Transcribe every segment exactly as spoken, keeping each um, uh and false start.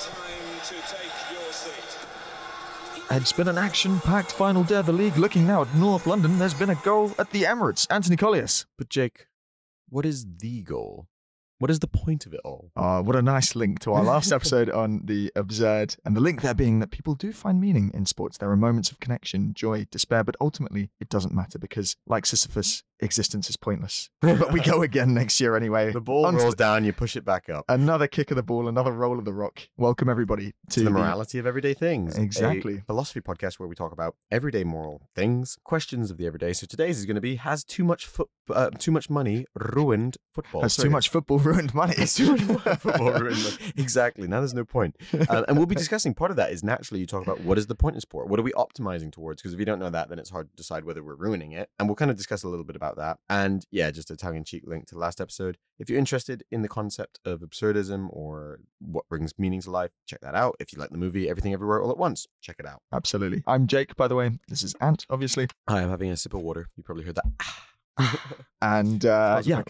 Time to take your seat. It's been an action-packed final day of the league. Looking now at North London, there's been a goal at the Emirates. Anthony Collius. But Jake, what is the goal? What is the point of it all? Oh, what a nice link to our last episode on the absurd. And the link there being that people do find meaning in sports. There are moments of connection, joy, despair, but ultimately it doesn't matter because, like Sisyphus, existence is pointless. But we go again next year anyway. The ball On to rolls down, you push it back up. Another kick of the ball, another roll of the rock. Welcome everybody to To the morality of everyday things. Exactly. A philosophy podcast where we talk about everyday moral things, questions of the everyday. So today's is going to be, has too much foot, uh, too much money ruined football? Has Sorry. too much football ruined money? Has too much football ruined money. Exactly. Now there's no point. Uh, and we'll be discussing part of that is naturally you talk about what is the point in sport? What are we optimizing towards? Because if you don't know that, then it's hard to decide whether we're ruining it. And we'll kind of discuss a little bit about that. And yeah, just a tongue-in-cheek link to the last episode. If you're interested in the concept of absurdism or what brings meaning to life, check that out. If you like the movie Everything Everywhere All at Once, check it out. Absolutely. I'm Jake, by the way. This is Ant, obviously. Hi, I'm having a sip of water. You probably heard that. And uh, Smells yeah,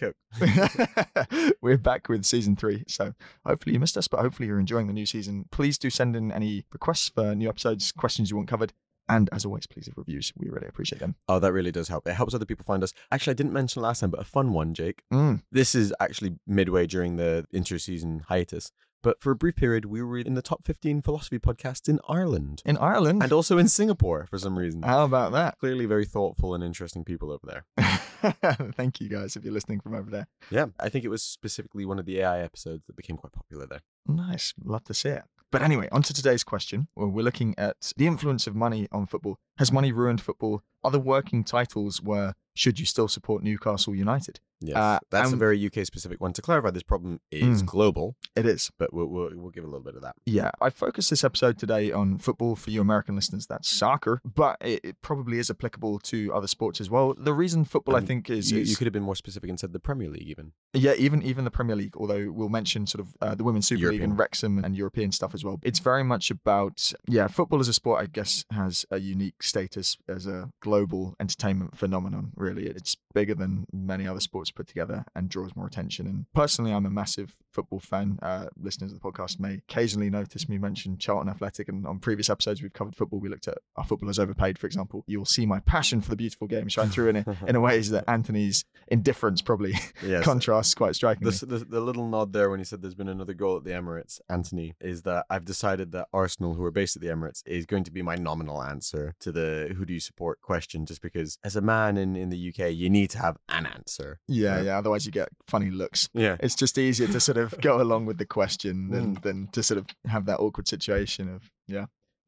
like Coke. we're back with season three. So hopefully you missed us, but hopefully you're enjoying the new season. Please do send in any requests for new episodes, questions you want covered. And as always, please leave reviews. We really appreciate them. Oh, that really does help. It helps other people find us. Actually, I didn't mention last time, but a fun one, Jake. Mm. This is actually midway during the inter-season hiatus. But for a brief period, we were in the top fifteen philosophy podcasts in Ireland. In Ireland? And also in Singapore, for some reason. How about that? Clearly very thoughtful and interesting people over there. Thank you, guys, if you're listening from over there. Yeah, I think it was specifically one of the A I episodes that became quite popular there. Nice. Love to see it. But anyway, on to today's question, where we're looking at the influence of money on football. Has money ruined football? Other working titles were, should you still support Newcastle United? Yes, Uh, that's a and- very U K-specific one. To clarify, this problem is Mm. global, It is. but we'll, we'll, we'll give a little bit of that. Yeah, I focused this episode today on football for you American listeners. That's soccer, but it, it probably is applicable to other sports as well. The reason football, I Um, think, is, You, is you could have been more specific and said the Premier League even. yeah, even even the Premier League. Although we'll mention sort of uh, the Women's Super League European. and Wrexham and European stuff as well. It's very much about yeah, football as a sport. I guess has a unique status as a global entertainment phenomenon. Really, it's bigger than many other sports put together and draws more attention. And personally, I'm a massive football fan. Uh, listeners of the podcast may occasionally notice me mention Charlton Athletic, and on previous episodes we've covered football. We looked at our footballers overpaid, for example. You'll see my passion for the beautiful game shine through in a, in a ways that Anthony's indifference probably Yes. contrasts quite strikingly. The, the, the little nod there when he said there's been another goal at the Emirates, Anthony, is that I've decided that Arsenal, who are based at the Emirates, is going to be my nominal answer to the who do you support question, just because as a man in, in the U K, you need to have an answer. Yeah, Right. yeah. Otherwise, you get funny looks. Yeah. It's just easier to sort of go along with the question than, Mm. than to sort of have that awkward situation of, yeah,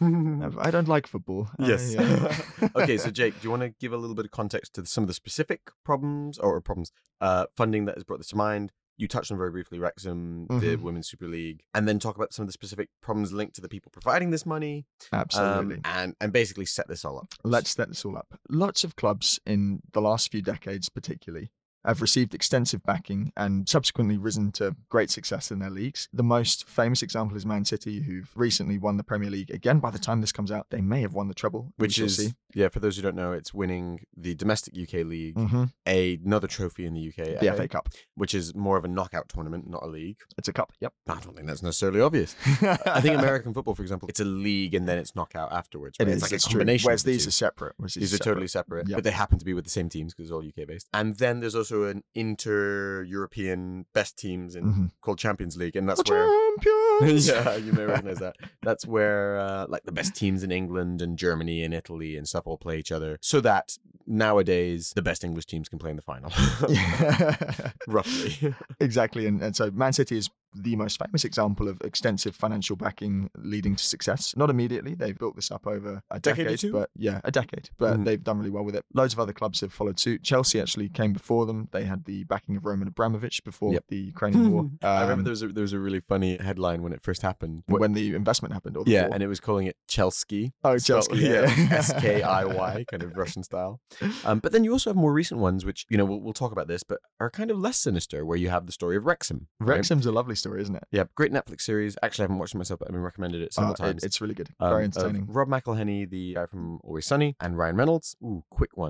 I don't like football. I, Yes. uh, Okay, so Jake, do you want to give a little bit of context to some of the specific problems or problems, uh, funding that has brought this to mind? You touched on very briefly Wrexham, the Mhm. Women's Super League, and then talk about some of the specific problems linked to the people providing this money, Absolutely. um, and and basically set this all up. Let's set this all up. Lots of clubs in the last few decades, particularly, have received extensive backing and subsequently risen to great success in their leagues. The most famous example is Man City, who've recently won the Premier League. Again, by the time this comes out, they may have won the treble, Which we shall is, see. yeah, for those who don't know, it's winning the domestic U K league, hmm a, another trophy in the U K, the F A Cup. which is more of a knockout tournament, not a league. It's a cup. Yep. I don't think that's necessarily obvious. I think American football, for example, it's a league and then it's knockout afterwards. It Right? is. It's like it's a true. combination. Whereas of the these two. are separate. Whereas These are totally separate, Yep. but they happen to be with the same teams because it's all U K based. And then there's also an inter-European best teams in Mhm. called Champions League, and that's The where champions! yeah, you may recognize that. That's where uh, like the best teams in England and Germany and Italy and stuff all play each other, so that nowadays the best English teams can play in the final. Yeah. Roughly. Exactly. And, and so Man City is the most famous example of extensive financial backing leading to success. Not immediately. They've built this up over a Decade decade. or two? But yeah, a decade. But Mhm. they've done really well with it. Loads of other clubs have followed suit. Chelsea actually came before them. They had the backing of Roman Abramovich before Yep. the Ukrainian war. I remember Um, there was a, there was a really funny headline when it first happened. when the investment happened. Or the Yeah, war. and it was calling it Chelsea. Oh, Spelled- Chelsea, yeah. S K I Y, kind of Russian style. Um, but then you also have more recent ones, which, you know, we'll, we'll talk about this, but are kind of less sinister, where you have the story of Wrexham. right? Wrexham's a lovely story, isn't it? Yeah, great Netflix series. Actually, I haven't watched it myself, but I've been recommended it several Uh, it- times. it's really good. Um, Very of entertaining. Rob McElhenney, the guy from Always Sunny, and Ryan Reynolds. Ooh, quick one.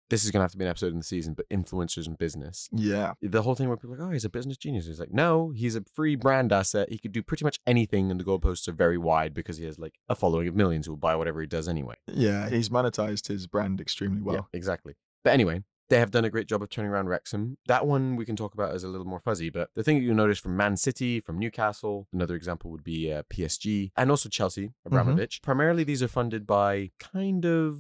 this is going to have to be an episode in the season, but influencers and business. Yeah. The whole thing where people are like, oh, he's a business genius. He's like, no, he's a free brand asset. He could do pretty much anything, and the goalposts are very wide because he has like a following of millions who will buy whatever he does anyway. Yeah, he's monetized his brand extremely well. Yeah, exactly. But anyway, they have done a great job of turning around Wrexham. That one we can talk about as a little more fuzzy, but the thing that you'll notice from Man City, from Newcastle, another example would be uh, P S G, and also Chelsea, Abramovich. Mm-hmm. Primarily, these are funded by kind of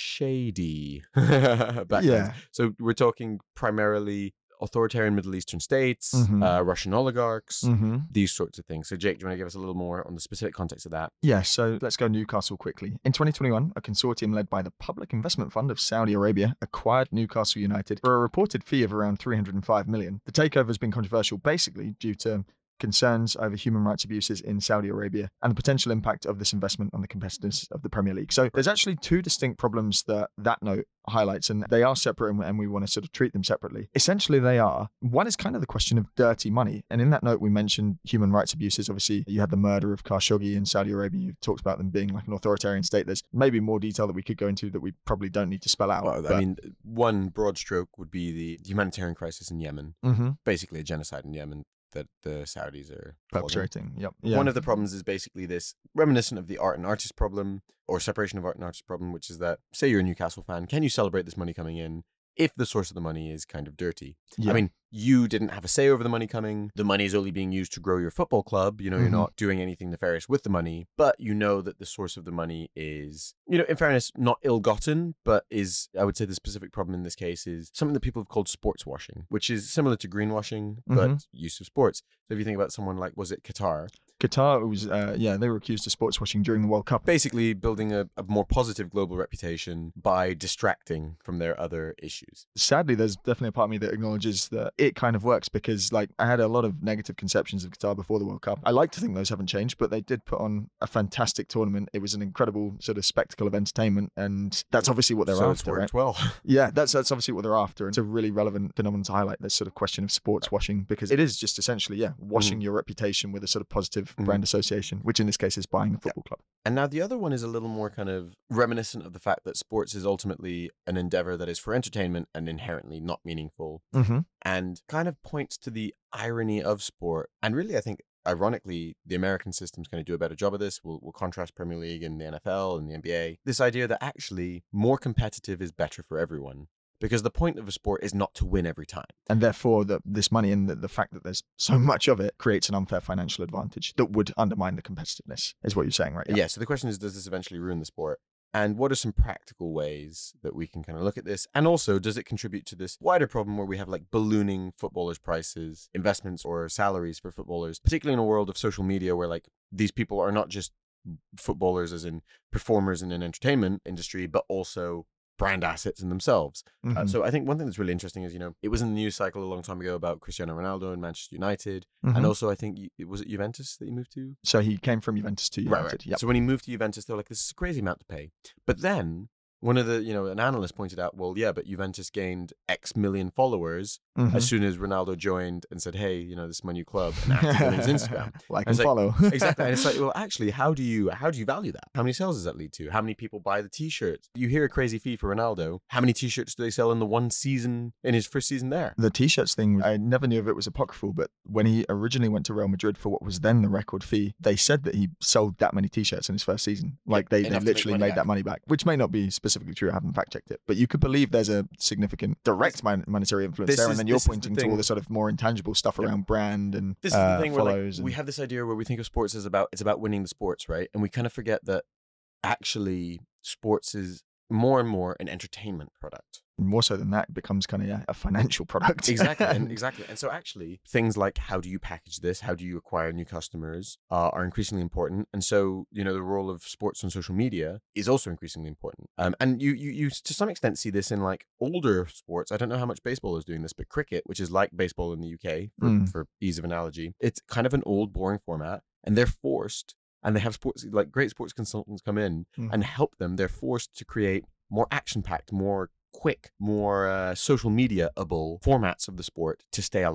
shady backgrounds. Yeah. So we're talking primarily authoritarian Middle Eastern states, mm-hmm. uh, Russian oligarchs, mm-hmm. these sorts of things. So Jake, do you want to give us a little more on the specific context of that? Yeah, so let's go Newcastle quickly. In twenty twenty-one, a consortium led by the Public Investment Fund of Saudi Arabia acquired Newcastle United for a reported fee of around three hundred five million dollars. The takeover has been controversial basically due to concerns over human rights abuses in Saudi Arabia and the potential impact of this investment on the competitiveness of the Premier League. So there's actually two distinct problems that that note highlights, and they are separate, and we want to sort of treat them separately. Essentially, they are. One is kind of the question of dirty money. And in that note, we mentioned human rights abuses. Obviously, you had the murder of Khashoggi in Saudi Arabia. You've talked about them being like an authoritarian state. There's maybe more detail that we could go into that we probably don't need to spell out. Well, I mean, one broad stroke would be the humanitarian crisis in Yemen. Mm-hmm. Basically, a genocide in Yemen that the Saudis are perpetrating. Yep. Yeah. One of the problems is basically this reminiscent of the art and artist problem, or separation of art and artist problem, which is that, say you're a Newcastle fan, can you celebrate this money coming in if the source of the money is kind of dirty? Yeah. I mean, you didn't have a say over the money coming. The money is only being used to grow your football club. You know, mm-hmm. you're not doing anything nefarious with the money, but you know that the source of the money is, you know, in fairness, not ill-gotten, but is, I would say the specific problem in this case is something that people have called sports washing, which is similar to greenwashing, but mm-hmm. use of sports. So if you think about someone like, was it Qatar? Qatar was, uh, yeah, they were accused of sports washing during the World Cup. Basically building a, a more positive global reputation by distracting from their other issues. Sadly, there's definitely a part of me that acknowledges that it kind of works because, like, I had a lot of negative conceptions of Qatar before the World Cup. I like to think those haven't changed, but they did put on a fantastic tournament. It was an incredible sort of spectacle of entertainment, and that's obviously what they're so after, it's worked right? well. Yeah, that's that's obviously what they're after. It's a really relevant phenomenon to highlight, this sort of question of sports washing, because it is just essentially, yeah, washing mm. your reputation with a sort of positive mm. brand association, which in this case is buying a football club. And now the other one is a little more kind of reminiscent of the fact that sports is ultimately an endeavor that is for entertainment and inherently not meaningful, mm-hmm. and kind of points to the irony of sport. And really, I think, ironically, the American system's going to do a better job of this. We'll, we'll contrast Premier League and the N F L and the N B A. This idea that actually more competitive is better for everyone. Because the point of a sport is not to win every time. And therefore, the, this money and the, the fact that there's so much of it creates an unfair financial advantage that would undermine the competitiveness, is what you're saying, right? Yeah. yeah, so the question is, does this eventually ruin the sport? And what are some practical ways that we can kind of look at this? And also, does it contribute to this wider problem where we have like ballooning footballers' prices, investments or salaries for footballers, particularly in a world of social media where like these people are not just footballers as in performers in an entertainment industry, but also brand assets in themselves. Mm-hmm. Uh, so I think one thing that's really interesting is, you know, it was in the news cycle a long time ago about Cristiano Ronaldo and Manchester United. Mm-hmm. And also I think, it was it Juventus that he moved to? So he came from Juventus to United. Right, right. Yep. So when he moved to Juventus, they were like, this is a crazy amount to pay. But then one of the, you know, an analyst pointed out, well, yeah, but Juventus gained X million followers mm-hmm. as soon as Ronaldo joined and said, hey, you know, this is my new club, and acted on his Instagram. Like and, and follow. Like, exactly. And it's like, well, actually, how do you how do you value that? How many sales does that lead to? How many people buy the t-shirts? You hear a crazy fee for Ronaldo. How many t-shirts do they sell in the one season, in his first season there? The t-shirts thing, I never knew if it was apocryphal, but when he originally went to Real Madrid for what was then the record fee, they said that he sold that many t-shirts in his first season. Like they, they literally made back. that money back, which may not be specifically true. I haven't fact checked it, but you could believe there's a significant direct mon- monetary influence this there, is, and then you're pointing the to all the sort of more intangible stuff yeah. around brand and this uh, is the thing follows. Where, like, and... we have this idea where we think of sports as about it's about winning the sports, right? And we kind of forget that actually sports is more and more an entertainment product. More so than that, it becomes kind of yeah, a financial product. Exactly, and exactly. And so actually, things like how do you package this, how do you acquire new customers, uh, are increasingly important. And so, you know, the role of sports on social media is also increasingly important. Um, and you, you, you, to some extent, see this in like older sports. I don't know how much baseball is doing this, but cricket, which is like baseball in the U K, for, mm. for ease of analogy, it's kind of an old, boring format, and they're forced. And they have sports like great sports consultants come in mm. and help them. They're forced to create more action-packed, more quick, more uh, social media-able formats of the sport to stay alive.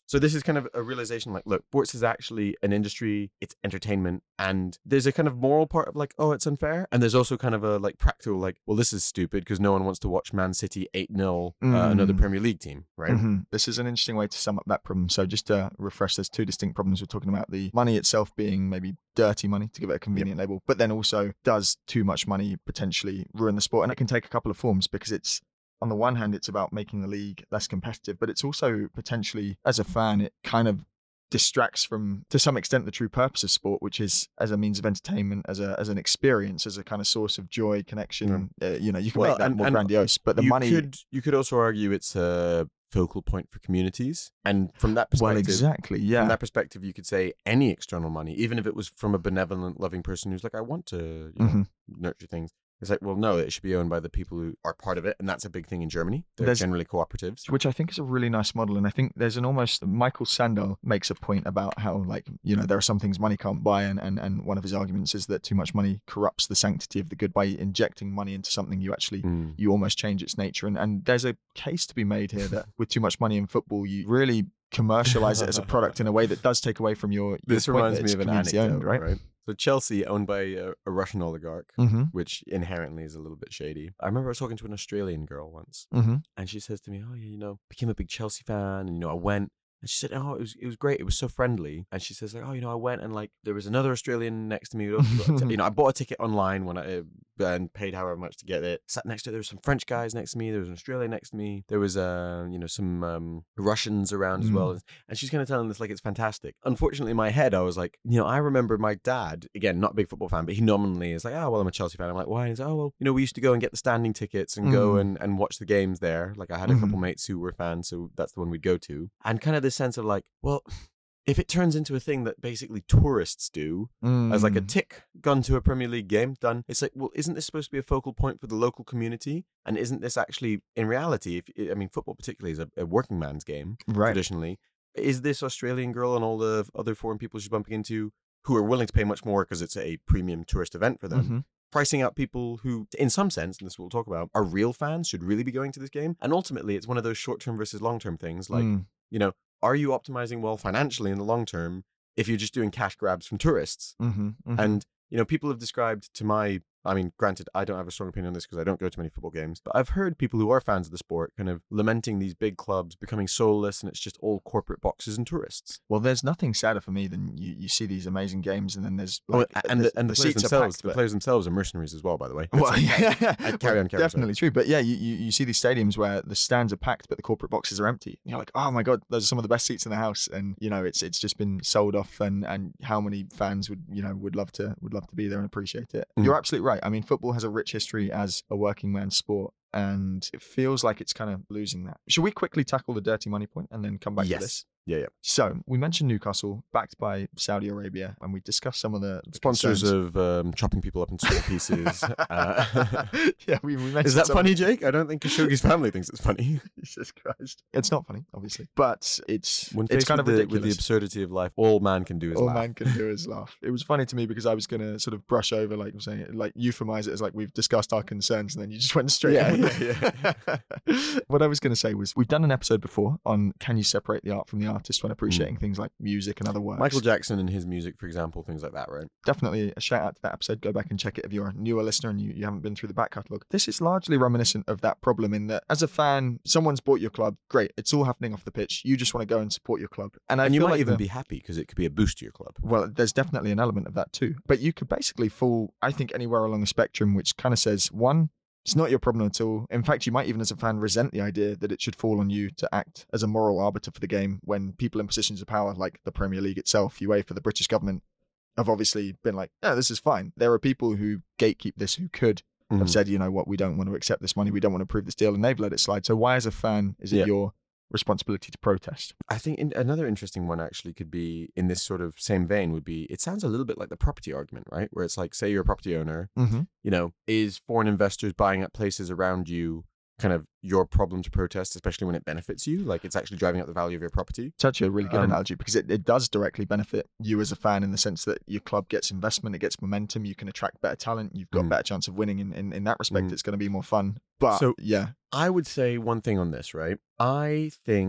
So this is kind of a realization like, look, sports is actually an industry, it's entertainment, and there's a kind of moral part of like, oh, it's unfair. And there's also kind of a like practical like, well, this is stupid because no one wants to watch Man City eight nil, uh, Mm. another Premier League team, right? Mhm. This is an interesting way to sum up that problem. So just to refresh, there's two distinct problems. We're talking about the money itself being maybe dirty money, to give it a convenient label, but then also does too much money potentially ruin the sport? And it can take a couple of forms, because it's, on the one hand, it's about making the league less competitive, but it's also potentially, as a fan, it kind of distracts from, to some extent, the true purpose of sport, which is as a means of entertainment, as a as an experience, as a kind of source of joy, connection. Uh, you know, you can Well, make that and- more and grandiose, but the you money. Could, you could also argue it's a focal point for communities. And from that perspective, Well, exactly, yeah. from that perspective, you could say any external money, even if it was from a benevolent, loving person who's like, I want to you know, Mhm. nurture things. It's like, well, no, it should be owned by the people who are part of it. And that's a big thing in Germany. They're There's- generally cooperatives. Which I think is a really nice model. And I think there's an almost, Michael Sandel makes a point about how, like, you know, there are some things money can't buy. And, and, and one of his arguments is that too much money corrupts the sanctity of the good. By injecting money into something, you actually, Mm. you almost change its nature. And, and there's a case to be made here that with too much money in football, you really commercialize it as a product in a way that does take away from your, your This point reminds that me it's of an community anecdote, owned, right? right? So Chelsea, owned by a, a Russian oligarch, Mm-hmm. which inherently is a little bit shady. I remember I was talking to an Australian girl once, Mm-hmm. and she says to me, "Oh yeah, you know, became a big Chelsea fan, and you know, I went." And she said, "Oh, it was it was great. It was so friendly." And she says, "Like, oh, you know, I went and like there was another Australian next to me. Who also got a t- you know, I bought a ticket online when I uh, and paid however much to get it. Sat next to it. There were some French guys next to me. There was an Australian next to me. There was uh, you know, some um, Russians around as well." And she's kind of telling this like it's fantastic. Unfortunately, in my head, I was like, you know, I remember my dad, again, not a big football fan, but he nominally is like, oh, well, I'm a Chelsea fan. I'm like, why? And he's like, oh, well, you know, we used to go and get the standing tickets and go Mm. and, and watch the games there. Like I had a couple Mhm. mates who were fans, so that's the one we'd go to. And kind of this sense of like, well, if it turns into a thing that basically tourists do, as like a Mm. tick gone to a Premier League game, done. It's like, well, isn't this supposed to be a focal point for the local community? And isn't this actually, in reality, if I mean, football particularly is a, a working man's game, Right. traditionally. Is this Australian girl and all the other foreign people she's bumping into who are willing to pay much more because it's a premium tourist event for them, Mhm. pricing out people who, in some sense, and this we'll talk about, are real fans, should really be going to this game? And ultimately, it's one of those short-term versus long-term things. Like, Mm. you know, are you optimizing well financially in the long term if you're just doing cash grabs from tourists? Mhm. Mhm. And, you know, people have described to my, I mean, granted, I don't have a strong opinion on this because I don't go to many football games, but I've heard people who are fans of the sport kind of lamenting these big clubs becoming soulless and it's just all corporate boxes and tourists. Well, there's nothing sadder for me than you, you see these amazing games and then there's Oh, like, and the, and the, players seats are themselves, packed, the but- players themselves are mercenaries as well, by the way. Well, It's like- yeah, And carry on, carry on, definitely true. But yeah, you, you, you see these stadiums where the stands are packed, but the corporate boxes are empty. And you're like, oh my god, those are some of the best seats in the house. And you know, it's it's just been sold off. And, and how many fans would you know would love to would love to be there and appreciate it? Mm. You're absolutely right. I mean, football has a rich history as a working man's sport. And it feels like it's kind of losing that. Should we quickly tackle the dirty money point and then come back Yes. to this? Yeah, yeah. So we mentioned Newcastle, backed by Saudi Arabia, and we discussed some of the, the Sponsors concerns. of um, chopping people up in small pieces. Uh, yeah, we, we mentioned is that some- funny, Jake? I don't think Khashoggi's family thinks it's funny. Jesus Christ. It's not funny, obviously, but it's When it's faced kind with, of the, ridiculous. with the absurdity of life, all man can do is All laugh. man can do is laugh. It was funny to me because I was going to sort of brush over, like I'm saying, like euphemize it as like we've discussed our concerns, and then you just went straight. Yeah, in. yeah, What I was going to say was we've done an episode before on can you separate the art from the artist when appreciating things like music and other works. Michael Jackson and his music, for example, things like that, right? Definitely a shout out to that episode. Go back and check it if you're a newer listener and you, you haven't been through the back catalogue. This is largely reminiscent of that problem in that as a fan, someone's bought your club. Great. It's all happening off the pitch. You just want to go and support your club. And, I And you feel might like even the- be happy because it could be a boost to your club. Well, there's definitely an element of that too. But you could basically fall, I think, anywhere along the spectrum, which kind of says, one, it's not your problem at all. In fact, you might even as a fan resent the idea that it should fall on you to act as a moral arbiter for the game when people in positions of power, like the Premier League itself, UEFA, the British government, have obviously been like, yeah, this is fine. There are people who gatekeep this who could have Mhm. said, you know what, we don't want to accept this money, we don't want to approve this deal, and they've let it slide. So why as a fan is it Yeah. your responsibility to protest? I think in, another interesting one actually could be in this sort of same vein would be, it sounds a little bit like the property argument, right? Where it's like, say you're a property owner, Mm-hmm. you know, is foreign investors buying up places around you kind of your problem to protest, especially when it benefits you? Like it's actually driving up the value of your property? It's actually a really good Um, analogy because it, it does directly benefit you as a fan in the sense that your club gets investment, it gets momentum, you can attract better talent, you've got Mm. a better chance of winning in, in, in that respect. Mm. It's going to be more fun. But So- yeah, I would say one thing on this, right? I think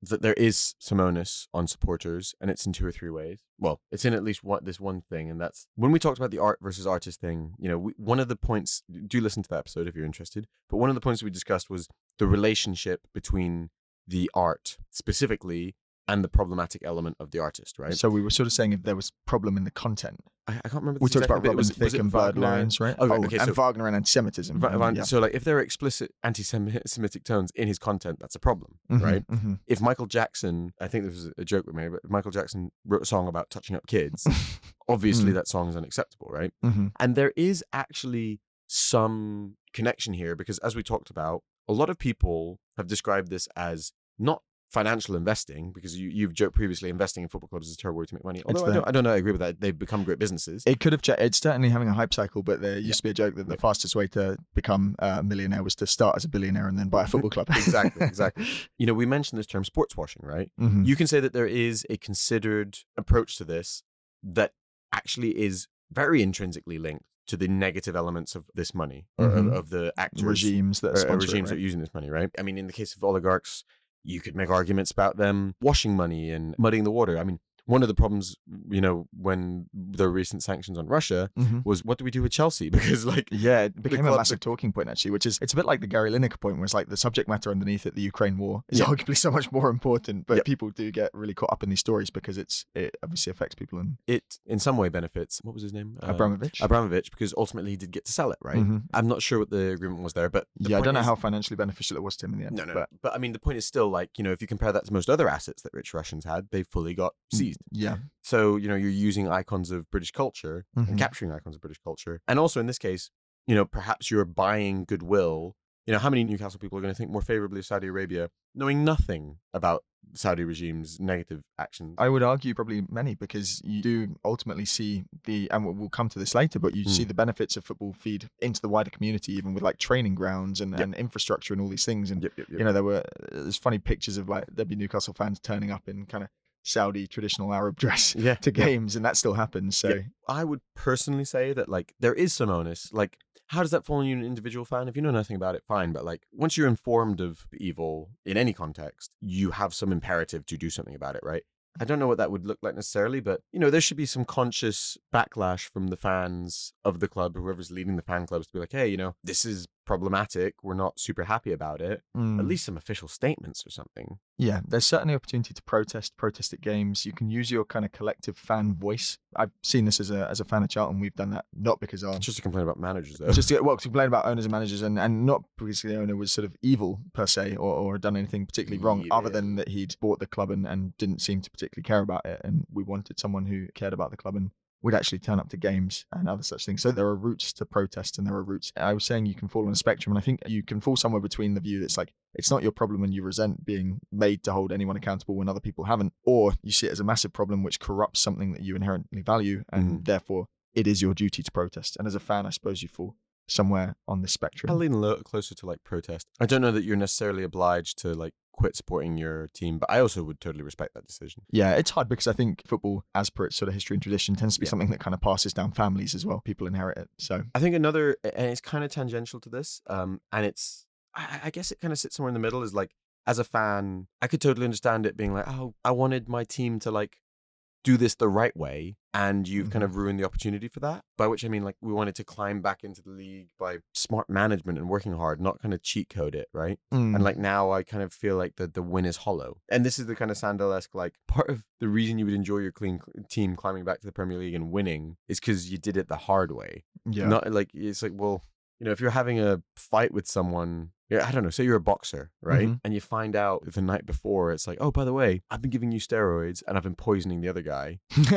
that there is some onus on supporters, and it's in two or three ways. Well, it's in at least one this one thing, and that's when we talked about the art versus artist thing. You know, we, one of the points. Do listen to that episode if you're interested. But one of the points we discussed was the relationship between the art specifically and the problematic element of the artist, right? So we were sort of saying if there was problem in the content. I, I can't remember. We this talked exactly, about but it Robin was, Thicke was it and blurred Wagner? lines, right? Oh, okay, and so- Wagner and anti-Semitism. Va- and- Van- yeah. So, like, if there are explicit anti-Semitic tones in his content, that's a problem, Mhm, right? mhm. If Michael Jackson, I think this was a joke with me, but if Michael Jackson wrote a song about touching up kids, obviously Mm. that song is unacceptable, right? Mhm. And there is actually some connection here because, as we talked about, a lot of people have described this as not financial investing, because you, you've joked previously investing in football clubs is a terrible way to make money. Although I the- don't, I don't know, I agree with that. They've become great businesses. It could have. Ch- it's certainly having a hype cycle, but there used Yeah. to be a joke that the Yeah. fastest way to become a millionaire was to start as a billionaire and then buy a football club. Exactly, exactly. You know, we mentioned this term sports washing, right? Mhm. You can say that there is a considered approach to this that actually is very intrinsically linked to the negative elements of this money or of, Mhm. of the actors regimes that or, or sponsor regimes it, that right? are using this money, right? I mean, in the case of oligarchs, you could make arguments about them washing money and muddying the water. I mean, one of the problems, you know, when there were recent sanctions on Russia Mhm. was what do we do with Chelsea? Because like, Yeah, it became a club- massive talking point actually, which is it's a bit like the Gary Lineker point, where it's like the subject matter underneath it, the Ukraine war, is Yeah. arguably so much more important. But Yep. people do get really caught up in these stories because it's it obviously affects people. And it in some way benefits, what was his name? Uh, Abramovich. Abramovich, because ultimately he did get to sell it, right? Mhm. I'm not sure what the agreement was there, but the Yeah, I point don't know is- how financially beneficial it was to him in the end. No, no, but no. But I mean, the point is still like, you know, if you compare that to most other assets that rich Russians had, they fully got seized. yeah, So, you know, you're using icons of British culture Mhm. and capturing icons of British culture. And also in this case, you know, perhaps you're buying goodwill. You know, how many Newcastle people are going to think more favorably of Saudi Arabia, knowing nothing about Saudi regime's negative actions? I would argue probably many, because you do ultimately see the, and we'll- we'll come to this later, but you Mm. see the benefits of football feed into the wider community, even with like training grounds and, Yep. and infrastructure and all these things. And Yep, yep, yep. you know, there were there's funny pictures of like there'd be Newcastle fans turning up in kind of Saudi traditional Arab dress yeah. to yeah. games, and that still happens. So Yeah. I would personally say that like there is some onus. Like, how does that fall on you, an individual fan? If you know nothing about it, fine. But like, once you're informed of evil in any context, you have some imperative to do something about it, right? I don't know what that would look like necessarily, but you know, there should be some conscious backlash from the fans of the club, whoever's leading the fan clubs, to be like, hey, you know, this is problematic. We're not super happy about it. mm, At least some official statements or something. yeah, there's certainly opportunity to protest, protest at games. You can use your kind of collective fan voice. I've seen this as a as a fan of Charlton. We've done that not because our It's just to complain about managers, though. just to get well to complain about owners and managers, and, and not because the owner was sort of evil per se or, or done anything particularly wrong, other Yeah. than that he'd bought the club and, and didn't seem to particularly care about it, and we wanted someone who cared about the club and would actually turn up to games and other such things. So there are routes to protest, and there are routes. I was saying you can fall on a spectrum, and I think you can fall somewhere between the view that's like it's not your problem and you resent being made to hold anyone accountable when other people haven't, or you see it as a massive problem which corrupts something that you inherently value, and Mhm. therefore it is your duty to protest. And as a fan, I suppose you fall somewhere on this spectrum. I lean a little closer to like protest. I don't know that you're necessarily obliged to like quit supporting your team, but I also would totally respect that decision. Yeah, it's hard because I think football, as per its sort of history and tradition, tends to be Yeah. something that kind of passes down families as well. People inherit it. So I think another, and it's kind of tangential to this, um, and it's, I, I guess it kind of sits somewhere in the middle, is like, as a fan, I could totally understand it being like, oh, I wanted my team to like do this the right way, and you've kind of ruined the opportunity for that. By which I mean, like, we wanted to climb back into the league by smart management and working hard, not kind of cheat code it, right? mm, And like now I kind of feel like the, the win is hollow. And this is the kind of Sandel-esque, like, part of the reason you would enjoy your clean team climbing back to the Premier League and winning is because you did it the hard way. yeah, Not like, it's like, well, you know, if you're having a fight with someone, yeah, I don't know, say you're a boxer, right? Mhm. And you find out the night before, it's like, oh, by the way, I've been giving you steroids and I've been poisoning the other guy.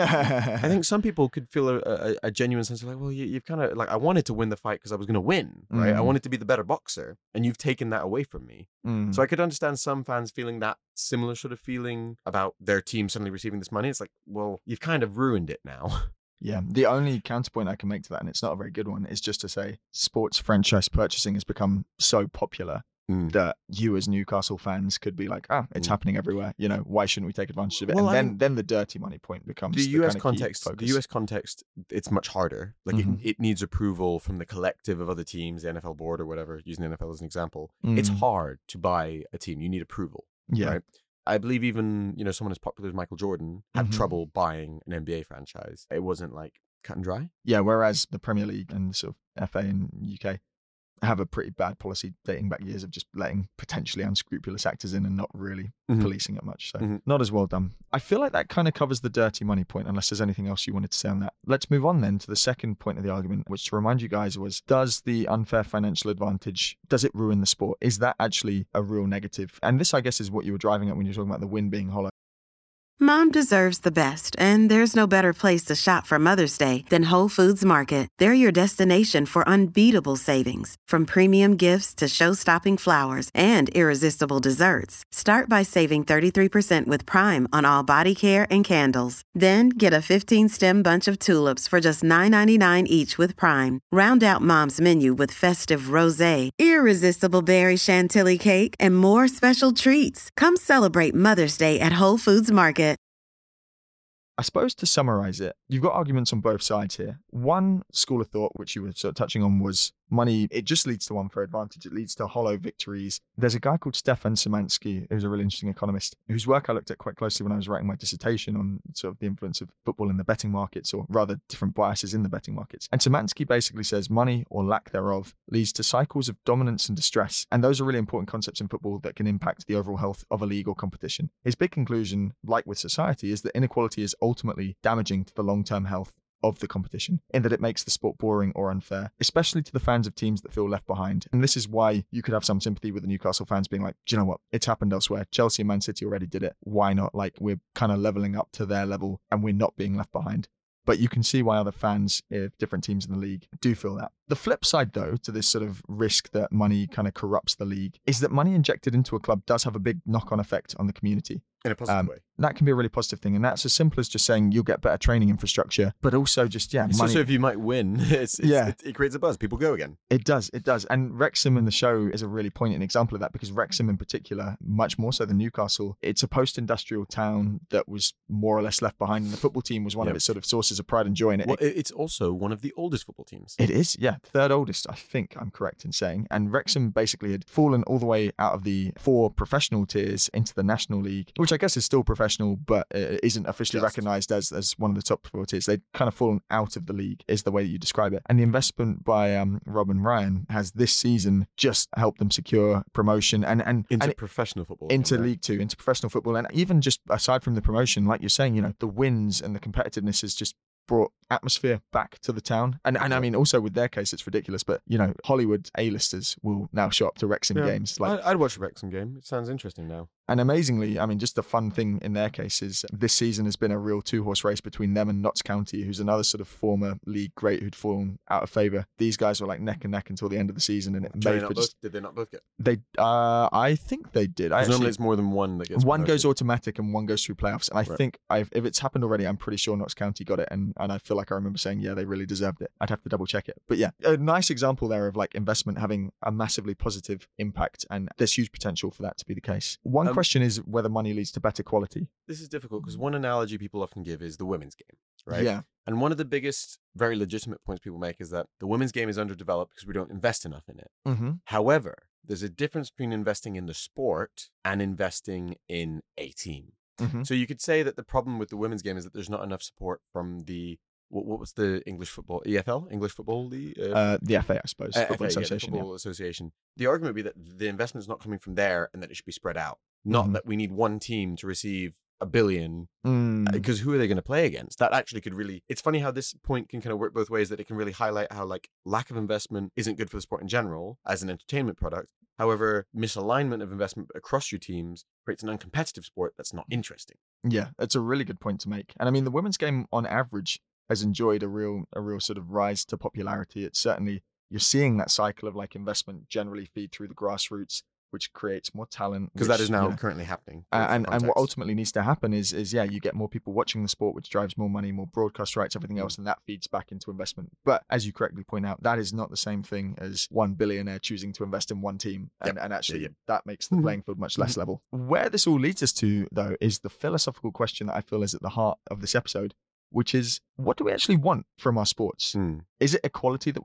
I think some people could feel a, a, a genuine sense of like, well, you, you've kind of like, I wanted to win the fight because I was going to win, right? I Mhm. wanted to be the better boxer, and you've taken that away from me. Mm. So I could understand some fans feeling that similar sort of feeling about their team suddenly receiving this money. It's like, well, you've kind of ruined it now. Yeah, the only counterpoint I can make to that, and it's not a very good one, is just to say sports franchise purchasing has become so popular Mm. that you as Newcastle fans could be like, ah, it's Mm. happening everywhere. You know, why shouldn't we take advantage of it? Well, and I then mean, then the dirty money point becomes The the, U S kind of key context, the focus. U S context, it's much harder. Like Mhm. it, it needs approval from the collective of other teams, the N F L board or whatever, using the N F L as an example. Mm. It's hard to buy a team. You need approval. Yeah. Right? I believe even, you know, someone as popular as Michael Jordan had Mhm. trouble buying an N B A franchise. It wasn't like cut and dry. Yeah, whereas the Premier League and sort of F A in U K have a pretty bad policy dating back years of just letting potentially unscrupulous actors in and not really Mhm. policing it much. So Mhm. not as well done. I feel like that kind of covers the dirty money point, unless there's anything else you wanted to say on that. Let's move on then to the second point of the argument, which, to remind you guys, was, does the unfair financial advantage, does it ruin the sport? Is that actually a real negative? And this, I guess, is what you were driving at when you were talking about the win being hollow. Mom deserves the best, and there's no better place to shop for Mother's Day than Whole Foods Market. They're your destination for unbeatable savings, from premium gifts to show-stopping flowers and irresistible desserts. Start by saving thirty-three percent with Prime on all body care and candles. Then get a fifteen-stem bunch of tulips for just nine ninety-nine each with Prime. Round out Mom's menu with festive rosé, irresistible berry chantilly cake, and more special treats. Come celebrate Mother's Day at Whole Foods Market. I suppose to summarize it, you've got arguments on both sides here. One school of thought, which you were sort of touching on, was money, it just leads to unfair advantage. It leads to hollow victories. There's a guy called Stefan Szymanski, who's a really interesting economist, whose work I looked at quite closely when I was writing my dissertation on sort of the influence of football in the betting markets, or rather different biases in the betting markets. And Szymanski basically says money, or lack thereof, leads to cycles of dominance and distress. And those are really important concepts in football that can impact the overall health of a league or competition. His big conclusion, like with society, is that inequality is ultimately damaging to the long-term health of the competition, in that it makes the sport boring or unfair, especially to the fans of teams that feel left behind. And this is why you could have some sympathy with the Newcastle fans being like, do you know what? It's happened elsewhere. Chelsea and Man City already did it. Why not? Like, we're kind of leveling up to their level and we're not being left behind. But you can see why other fans of different teams in the league do feel that. The flip side, though, to this sort of risk that money kind of corrupts the league, is that money injected into a club does have a big knock-on effect on the community. In a positive Um, way. That can be a really positive thing. And that's as simple as just saying you'll get better training infrastructure, but also just, yeah, It's money. also if you might win, it's, it's, Yeah. it, it creates a buzz. People go again. It does, it does. And Wrexham in the show is a really poignant example of that, because Wrexham in particular, much more so than Newcastle, it's a post-industrial town that was more or less left behind. And the football team was one of Yep. its sort of sources of pride and joy in it. Well, it- it's also one of the oldest football teams. It is, yeah. Third oldest, I think I'm correct in saying. And Wrexham basically had fallen all the way out of the four professional tiers into the National League, which I guess is still professional, but uh, isn't officially Just. recognised as, as one of the top four tiers. They'd kind of fallen out of the league, is the way that you describe it. And the investment by um, Rob and Ryan has this season just helped them secure promotion and, and, Into and it- professional football. into right? League Two, into professional football. And even just aside from the promotion, like you're saying, you know, the wins and the competitiveness has just brought atmosphere back to the town. And and I mean, also with their case, it's ridiculous, but, you know, Hollywood A-listers will now show up to Wrexham Yeah. games. Like, I, I'd watch a Wrexham game. It sounds interesting now. and amazingly, I mean, just the fun thing in their case is this season has been a real two-horse race between them and Notts County, who's another sort of former league great who'd fallen out of favour. These guys were like neck and neck until the end of the season, and it Did they, made not for both, just did they not both get? they. Uh, I think they did. I Because normally actually, it's more than one that gets one goes promoted. automatic and one goes through playoffs. And I Right. think I've, if it's happened already, I'm pretty sure Notts County got it. And, and I feel like I remember saying, yeah, they really deserved it. I'd have to double check it. But yeah, a nice example there of like investment having a massively positive impact. And there's huge potential for that to be the case. One Um, question is whether money leads to better quality. This is difficult because one analogy people often give is the women's game, right? Yeah. And one of the biggest, very legitimate points people make is that the women's game is underdeveloped because we don't invest enough in it. Mm-hmm. However, there's a difference between investing in the sport and investing in a team. Mm-hmm. So you could say that the problem with the women's game is that there's not enough support from the, what, what was the English football, E F L, English Football League? Uh, Uh, the F A, I suppose. Uh, Football F A, yeah, the Association. Yeah, Football Association. The argument would be that the investment's not coming from there and that it should be spread out. Not Mhm. that we need one team to receive a billion, Mm. because who are they going to play against? That actually could really, it's funny how this point can kind of work both ways, that it can really highlight how like lack of investment isn't good for the sport in general as an entertainment product. However, misalignment of investment across your teams creates an uncompetitive sport that's not interesting. Yeah, it's a really good point to make. And I mean, the women's game on average has enjoyed a real, a real sort of rise to popularity. It's certainly, you're seeing that cycle of like investment generally feed through the grassroots, which creates more talent. Because that which, is now you know, currently happening. Uh, for and and what context. ultimately needs to happen is is yeah, you get more people watching the sport, which drives more money, more broadcast rights, everything Mm. else, and that feeds back into investment. But as you correctly point out, that is not the same thing as one billionaire choosing to invest in one team, and, Yep. and actually Yeah, yeah. that makes the Mhm. playing field much less level. Where this all leads us to, though, is the philosophical question that I feel is at the heart of this episode, which is, what do we actually want from our sports? Hmm. Is it equality that we want?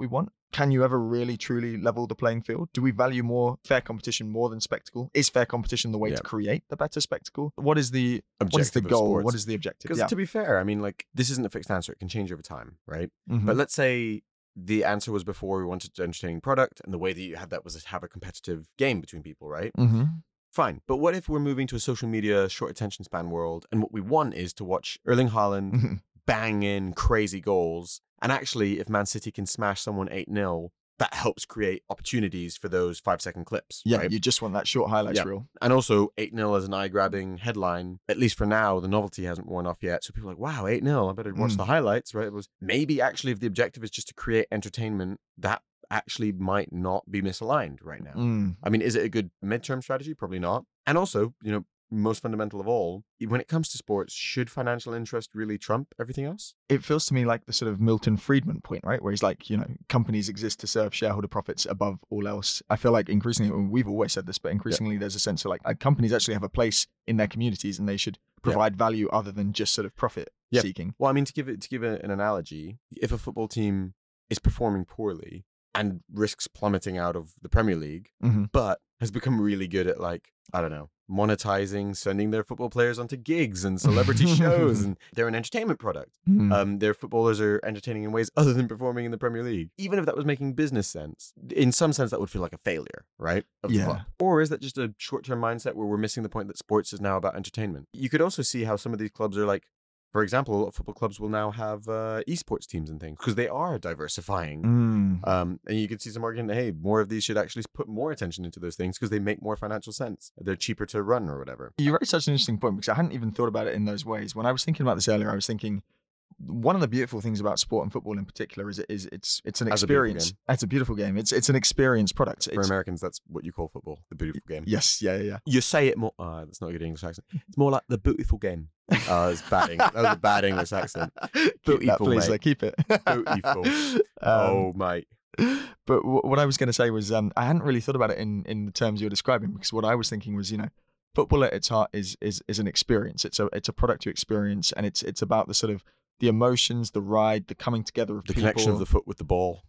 can you ever really truly level the playing field? Do we value more fair competition more than spectacle? Is fair competition the way Yeah. to create the better spectacle? What is the Objective what is the of goal? sports. What is the objective? Because Yeah. to be fair, I mean, like, this isn't a fixed answer. It can change over time, right? Mhm. But let's say the answer was before we wanted an entertaining product, and the way that you had that was to have a competitive game between people, right? Mhm. Fine. But what if we're moving to a social media, short attention span world, and what we want is to watch Erling Haaland Mhm. bang in crazy goals, and actually, if Man City can smash someone eight nil, that helps create opportunities for those five-second clips, Yeah, right? you just want that short highlights Yeah. reel. And also, eight nil as an eye-grabbing headline, at least for now, the novelty hasn't worn off yet. So people are like, wow, eight nil, I better watch Mm. the highlights, right? It was maybe actually if the objective is just to create entertainment, that actually might not be misaligned right now. Mm. I mean, is it a good midterm strategy? Probably not. And also, you know, most fundamental of all, when it comes to sports, should financial interest really trump everything else? It feels to me like the sort of Milton Friedman point, right? Where he's like, you know, companies exist to serve shareholder profits above all else. I feel like increasingly, and we've always said this, but increasingly there's a sense of like uh, companies actually have a place in their communities and they should provide value other than just sort of profit Yeah. seeking. Well, I mean, to give it to give it an analogy, if a football team is performing poorly and risks plummeting out of the Premier League, Mhm. but has become really good at, like, I don't know, monetizing, sending their football players onto gigs and celebrity shows, and they're an entertainment product. Mm. Um, their footballers are entertaining in ways other than performing in the Premier League. Even if that was making business sense, in some sense that would feel like a failure, right? Of the Yeah. club. Or is that just a short-term mindset where we're missing the point that sports is now about entertainment? You could also see how some of these clubs are like, for example, a lot of football clubs will now have uh, esports teams and things because they are diversifying. Mm. Um, and you could see some argument that, hey, more of these should actually put more attention into those things because they make more financial sense. They're cheaper to run or whatever. You raised such an interesting point because I hadn't even thought about it in those ways. When I was thinking about this earlier, I was thinking one of the beautiful things about sport and football in particular is it is it's it's an As a beautiful experience. game. It's a beautiful game. It's it's an experience product. For It's, Americans, that's what you call football, the beautiful game. yes, yeah, yeah, yeah. You say it more. Uh, that's not a good English accent. It's more like the beautiful game. Uh, it's bad. Eng- That was a bad English accent. Keep that, Beautiful, please. mate. Like, keep it. Beautiful. Um, oh, mate. But w- what I was going to say was um, I hadn't really thought about it in, in the terms you're describing because what I was thinking was, you know, football at its heart is is is an experience. It's a it's a product you experience, and it's it's about the sort of the emotions, the ride, the coming together of The people. connection of the foot with the ball.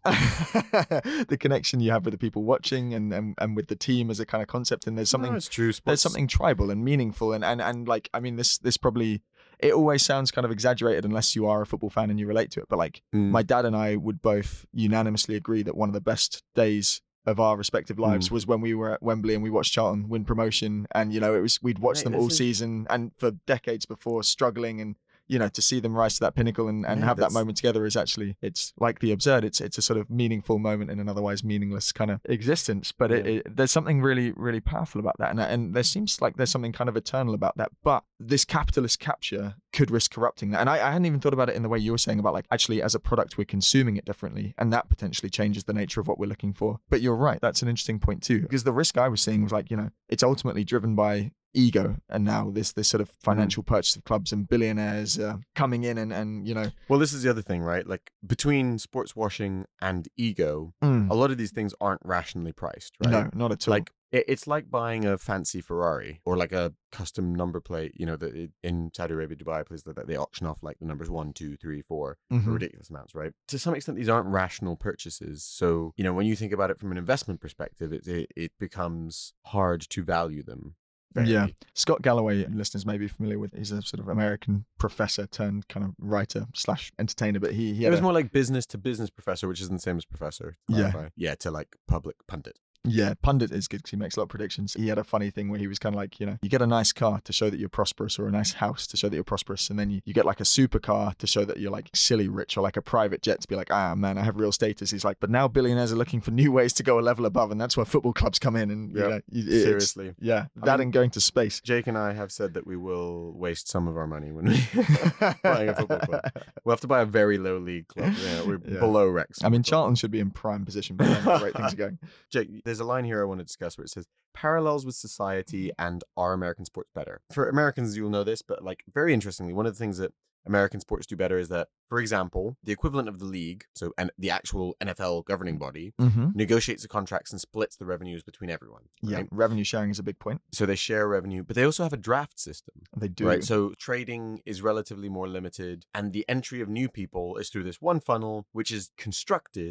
the connection you have with the people watching and, and and with the team as a kind of concept. And there's something No, it's true. there's Sports- something tribal and meaningful and, and and like I mean this this probably it always sounds kind of exaggerated unless you are a football fan and you relate to it. But like Mm. my dad and I would both unanimously agree that one of the best days of our respective lives Mm. was when we were at Wembley and we watched Charlton win promotion. And you know, it was we'd watched Mate, them all this is- season and for decades before struggling and you know, to see them rise to that pinnacle and, and Mate, have that that's- moment together is actually, it's like the absurd. It's it's a sort of meaningful moment in an otherwise meaningless kind of existence. But it, Yeah. it, there's something really, really powerful about that. And, and there seems like there's something kind of eternal about that. But this capitalist capture could risk corrupting that. And I, I hadn't even thought about it in the way you were saying about like, actually, as a product, we're consuming it differently. And that potentially changes the nature of what we're looking for. But you're right. That's an interesting point too. Because the risk I was seeing was like, you know, it's ultimately driven by ego and now this this sort of financial purchase of clubs and billionaires uh, coming in and and you know Well, this is the other thing, right? Like between sports washing and ego, mm, a lot of these things aren't rationally priced, right? no, not at all. Like it, it's like buying a fancy Ferrari or like a custom number plate. You know, that in Saudi Arabia, Dubai, places like that, they auction off like the numbers one, two, three, four Mhm. for ridiculous amounts, right? To some extent, these aren't rational purchases. So you know, when you think about it from an investment perspective, it it, it becomes hard to value them. Yeah. fairly. Scott Galloway, listeners may be familiar with. He's a sort of American professor turned kind of writer slash entertainer, but he he It had was a, more like business to business professor, which isn't the same as professor. to Yeah. clarify. Yeah, to like public pundit. yeah, pundit is good because he makes a lot of predictions. He had a funny thing where he was kind of like, you know, you get a nice car to show that you're prosperous or a nice house to show that you're prosperous. And then you, you get like a supercar to show that you're like silly rich or like a private jet to be like, ah, man, I have real status. He's like, but now billionaires are looking for new ways to go a level above. And that's where football clubs come in. And, you Yep. know, you- it's- Seriously. Yeah, I that mean- and going to space. Jake and I have said that we will waste some of our money when we buying a football club. We'll have to buy a very low league club. Yeah, we're Yeah. below Rex. I mean, Charlton should be in prime position, but then the way things are going. Jake, there's a line here I want to discuss where it says parallels with society and are American sports better? For Americans, you'll know this, but like very interestingly, one of the things that American sports do better is that, for example, the equivalent of the league, so and the actual N F L governing body, Mm-hmm. negotiates the contracts and splits the revenues between everyone. Yeah, right? revenue sharing is a big point. So they share revenue, but they also have a draft system. They do. Right. So trading is relatively more limited, and the entry of new people is through this one funnel, which is constructed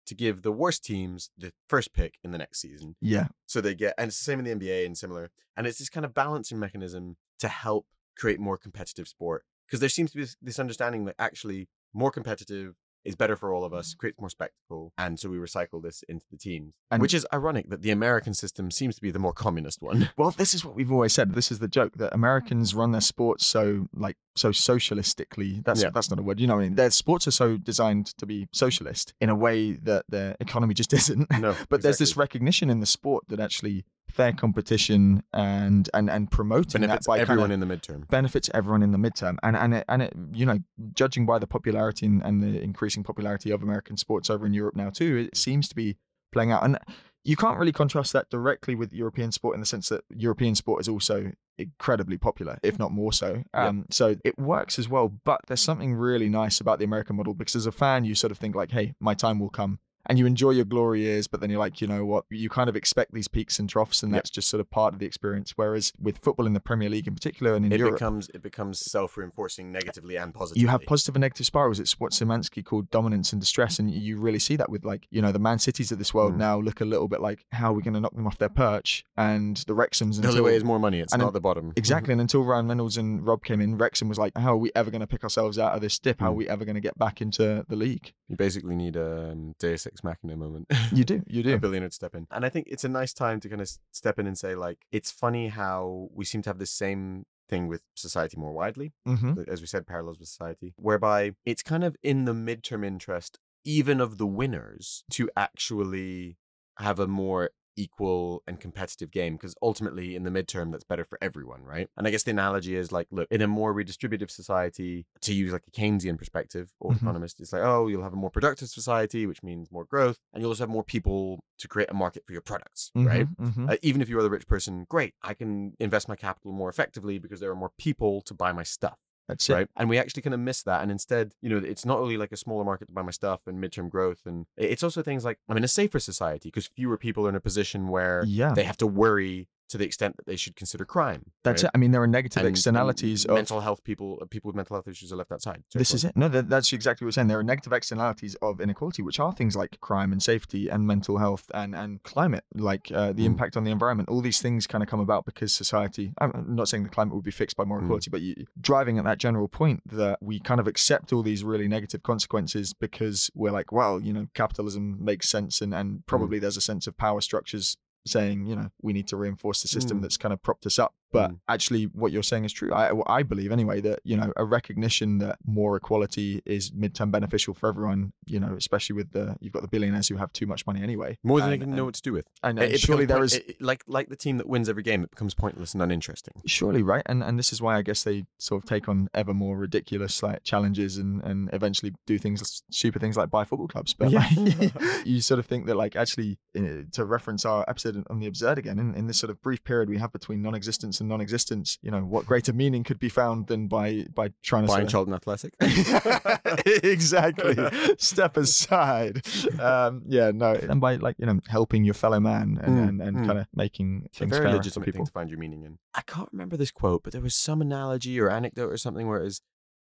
to give the worst teams the first pick in the next season. Yeah. So they get, and it's the same in the N B A and similar. And it's this kind of balancing mechanism to help create more competitive sport. Because there seems to be this, this understanding that actually more competitive is better for all of us, creates more spectacle. And so we recycle this into the teams. And which is ironic that the American system seems to be the more communist one. Well, this is what we've always said. This is the joke that Americans run their sports so like so socialistically. That's Yeah. that's not a word. You know what I mean? Their sports are so designed to be socialist in a way that their economy just isn't. No, But there's this exactly. recognition in the sport that actually fair competition and and and promoting benefits that by everyone kind of in the midterm. benefits everyone in the midterm. And and it, and it, you know, judging by the popularity and, and the increasing popularity of American sports over in Europe now too, it seems to be playing out. And you can't really contrast that directly with European sport in the sense that European sport is also incredibly popular, if not more so. Um, So it works as well. But there's something really nice about the American model because as a fan, you sort of think like, hey, my time will come. And you enjoy your glory years, but then you're like, you know what? You kind of expect these peaks and troughs, and Yep. that's just sort of part of the experience. Whereas with football in the Premier League in particular and in It Europe, becomes it becomes self-reinforcing negatively and positively. you have positive and negative spirals. It's what Szymanski called dominance and distress. And you really see that with like, you know, the Man Cities of this world Mm. now look a little bit like, how are we going to knock them off their perch? And the Wrexhams The only until... way is more money. It's and not then- the bottom. Exactly. And until Ryan Reynolds and Rob came in, Wrexham was like, how are we ever going to pick ourselves out of this dip? How are Mm. we ever going to get back into the league? You basically need a um, Deus Ex Machina moment. You do. You do. A billionaire to step in. And I think it's a nice time to kind of step in and say, like, it's funny how we seem to have the same thing with society more widely. Mm-hmm. As we said, parallels with society, whereby it's kind of in the midterm interest, even of the winners, to actually have a more equal and competitive game, because ultimately in the midterm that's better for everyone, right? And I guess the analogy is like, look, in a more redistributive society, to use like a Keynesian perspective or Mhm. economist, it's like, oh, you'll have a more productive society, which means more growth, and you'll also have more people to create a market for your products, right? Mm-hmm. Uh, even if you're the rich person, great, I can invest my capital more effectively because there are more people to buy my stuff. That's it. Right. And we actually kind of miss that. And instead, you know, it's not only like a smaller market to buy my stuff and midterm growth. And it's also things like, I'm in a safer society because fewer people are in a position where Yeah. they have to worry to the extent that they should consider crime. That's right? it. I mean, there are negative And- externalities and of mental health people, uh, people with mental health issues are left outside. Sorry, This go is on. it. No, that, that's exactly what we're saying. There are negative externalities of inequality, which are things like crime and safety and mental health and, and climate, like uh, the Mm. impact on the environment. All these things kind of come about because society, I'm not saying the climate would be fixed by more Mm. equality, but you, driving at that general point that we kind of accept all these really negative consequences because we're like, well, you know, capitalism makes sense and, and probably there's a sense of power structures saying, you know, we need to reinforce the system Mm. that's kind of propped us up. But Mm. actually, what you're saying is true. I, I believe anyway that, you know, a recognition that more equality is midterm beneficial for everyone, you know, especially with the, you've got the billionaires who have too much money anyway. More than and, they can know what to do with. And, It- and it surely becomes there point- is, it- like like the team that wins every game, it becomes pointless and uninteresting. surely, right? And and this is why I guess they sort of take on ever more ridiculous like challenges and, and eventually do things, stupid things like buy football clubs. But Yeah. like, you sort of think that like actually, uh, to reference our episode on the absurd again, in, in this sort of brief period we have between non-existence and non-existence, you know, what greater meaning could be found than by by trying to Buying sort Charlton Athletic. of... exactly. Step aside. Um, yeah, no, and by like you know helping your fellow man and Mm, and, and mm. kind of making It's a things very fairer for legitimate thing people. to find your meaning in. I can't remember this quote, but there was some analogy or anecdote or something where it was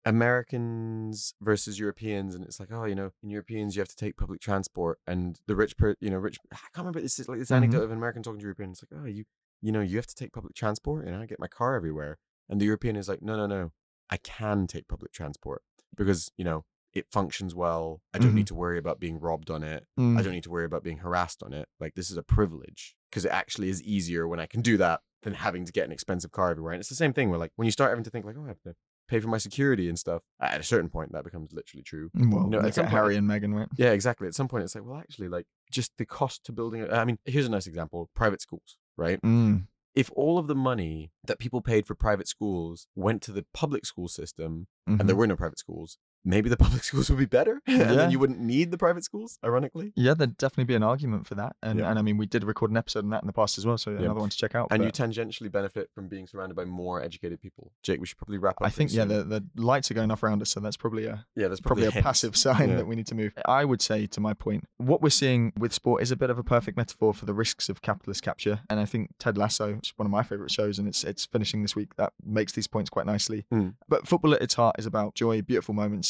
Americans versus Europeans, and it's like, oh, you know, in Europeans you have to take public transport, and the rich, per, you know, rich. I can't remember. This is like this Mhm. anecdote of an American talking to a European. It's like, oh, you, you know, you have to take public transport, and I get my car everywhere, and the European is like, no, no, no, I can take public transport because you know it functions well. I don't Mhm. need to worry about being robbed on it. Mm. I don't need to worry about being harassed on it. Like, this is a privilege because it actually is easier when I can do that than having to get an expensive car everywhere. And it's the same thing where, like, when you start having to think, like, oh, I have to pay for my security and stuff, at a certain point, that becomes literally true. Well, No, at look some at point- Harry and Meghan, right? Yeah, exactly. At some point, it's like, well, actually, like, just the cost to building it. I mean, here's a nice example private schools, right? Mm. If all of the money that people paid for private schools went to the public school system Mhm. and there were no private schools, maybe the public schools would be better and Yeah. then you wouldn't need the private schools, ironically. Yeah, there'd definitely be an argument for that. And Yeah. and I mean, we did record an episode on that in the past as well, so another one to check out. And you but tangentially benefit from being surrounded by more educated people. Jake, we should probably wrap up. I think, pretty yeah, soon. the, the lights are going off around us, so that's probably a yeah, that's probably probably, a hint. passive sign Yeah. that we need to move. I would say, to my point, what we're seeing with sport is a bit of a perfect metaphor for the risks of capitalist capture. And I think Ted Lasso is one of my favorite shows, and it's it's finishing this week. That makes these points quite nicely. Mm. But football at its heart is about joy, beautiful moments,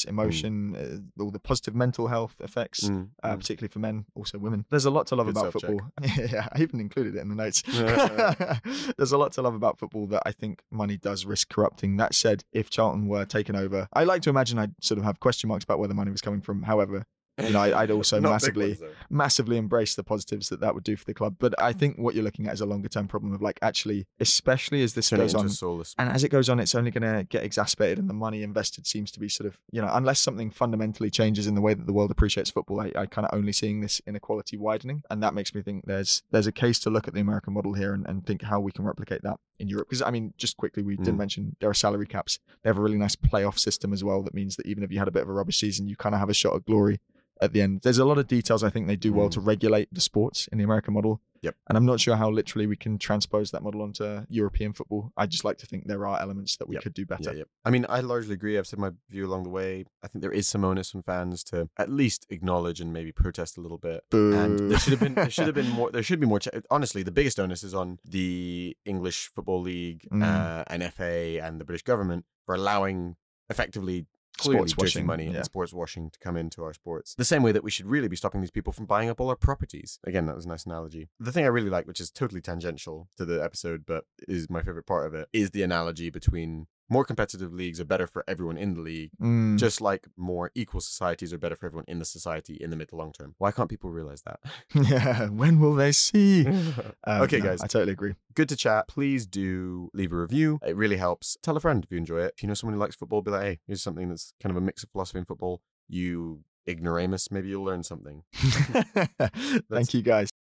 happiness, emotion, uh, all the positive mental health effects, Mm, uh, mm. particularly for men, also women. There's a lot to love Good about self-check. football. Yeah, I even included it in the notes. Yeah. There's a lot to love about football that I think money does risk corrupting. That said, if Charlton were taken over, I like to imagine I'd sort of have question marks about where the money was coming from. However, you know, I, I'd also Not big massively, ones, though. massively embrace the positives that that would do for the club. But I think what you're looking at is a longer term problem of like actually, especially as this Turn it goes into on, a soulless. and as it goes on, it's only going to get exacerbated, and the money invested seems to be sort of, you know, unless something fundamentally changes in the way that the world appreciates football, I, I kind of only seeing this inequality widening, and that makes me think there's there's a case to look at the American model here and, and think how we can replicate that in Europe. Because I mean, just quickly, we didn't Mm. mention there are salary caps. They have a really nice playoff system as well. That means that even if you had a bit of a rubbish season, you kind of have a shot at glory at the end. There's a lot of details I think they do well Mm. to regulate the sports in the American model. Yep. And I'm not sure how literally we can transpose that model onto European football. I just like to think there are elements that we Yep. could do better. Yeah, yeah. I mean, I largely agree. I've said my view along the way. I think there is some onus from fans to at least acknowledge and maybe protest a little bit. Boo. And there should have been there should have been more. There should be more. Ch- Honestly, the biggest onus is on the English Football League, Mm. uh, and F A, and the British government for allowing effectively. Clearly, Sports dirty washing, money yeah. and sports washing to come into our sports. The same way that we should really be stopping these people from buying up all our properties. Again, that was a nice analogy. The thing I really like, which is totally tangential to the episode, but is my favorite part of it, is the analogy between more competitive leagues are better for everyone in the league, Mm. just like more equal societies are better for everyone in the society in the mid to long term. Why can't people realize that? Yeah, when will they see? Um, Okay, no, guys. I totally agree. Good to chat. Please do leave a review. It really helps. Tell a friend if you enjoy it. If you know someone who likes football, be like, hey, here's something that's kind of a mix of philosophy and football. You ignoramus, maybe you'll learn something. Thank you, guys.